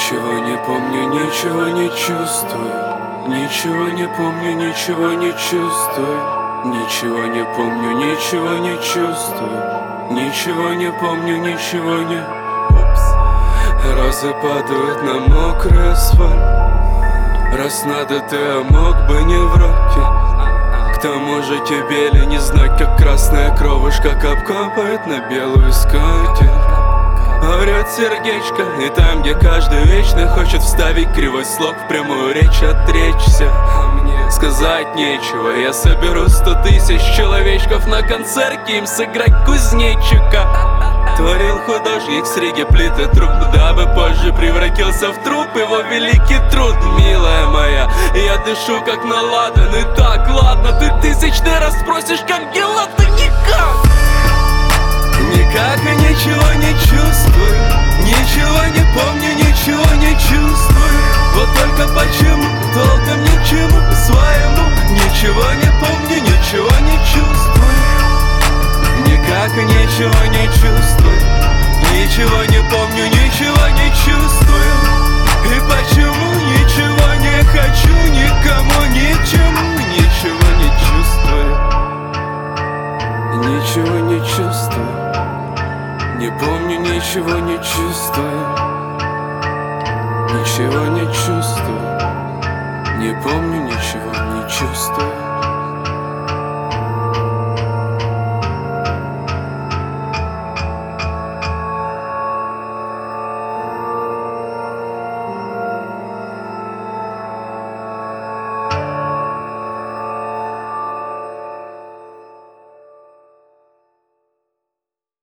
Ничего не помню, ничего не чувствую. Ничего не помню, ничего не чувствую. Ничего не помню, ничего не чувствую. Ничего не помню, ничего не. Розы падают на мокрый асфальт. Раз надо, ты мог бы не врать. К тому же тебе ли не знать, как красная кровушка капает на белую скатерть. Орёт сердечко, и там, где каждый вечно хочет вставить кривой слог в прямую речь, отречься. А мне сказать нечего, я соберу 100 тысяч человечков на концерте, им сыграть кузнечика. Творил художник с Риги плиты труп, дабы позже превратился в труп его великий труд, милая моя. Я дышу как наладан, и так ладно, ты тысячный раз спросишь, как дела, ты никак. Никак и ничего не чувствую. Ничего не помню, ничего не чувствую. Вот только почему, толком ни к чему своему. Ничего не помню, ничего не чувствую. Никак и ничего не чувствую. Ничего не помню, ничего не чувствую. И почему ничего не хочу, никому, ничему, ничего не чувствую. Ничего не чувствую. Не помню, ничего не чувствую. Ничего не чувствую. Не помню, ничего не чувствую.